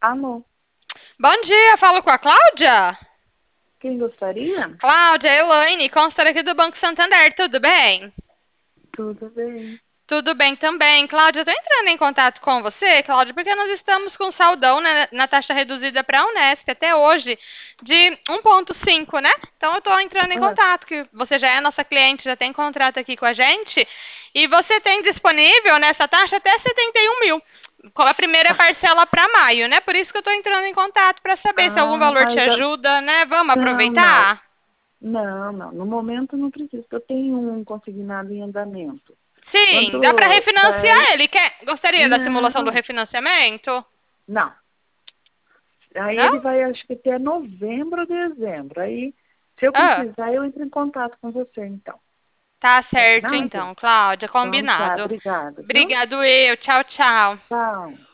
Alô, Bom dia, falo com a Cláudia? quem gostaria? Cláudia, Elaine, consultora aqui do Banco Santander, tudo bem? Tudo bem. Tudo bem também. Cláudia, eu tô entrando em contato com você, Cláudia, porque nós estamos com saldão na taxa reduzida para a Unesp até hoje de 1,5, né? Então eu tô entrando em Ah, contato, que você já é nossa cliente, já tem contrato aqui com a gente, e você tem disponível nessa taxa até 71 mil, com a primeira parcela para maio, né? Por isso que eu tô entrando em contato para saber se algum valor te mas ajuda, né? Vamos não, não, aproveitar? não. No momento não preciso. Eu tenho um consignado em andamento. Sim, dá para Quanto vai? refinanciar ele. Gostaria da simulação do Não, refinanciamento? não. Aí Não? ele vai, acho que até novembro ou dezembro. Aí, se eu Ah, precisar, eu entro em contato com você, então. tá certo Combinado? então, Cláudia, Então tá, combinado. obrigada, viu? Obrigado eu. Tchau, tchau. Tchau.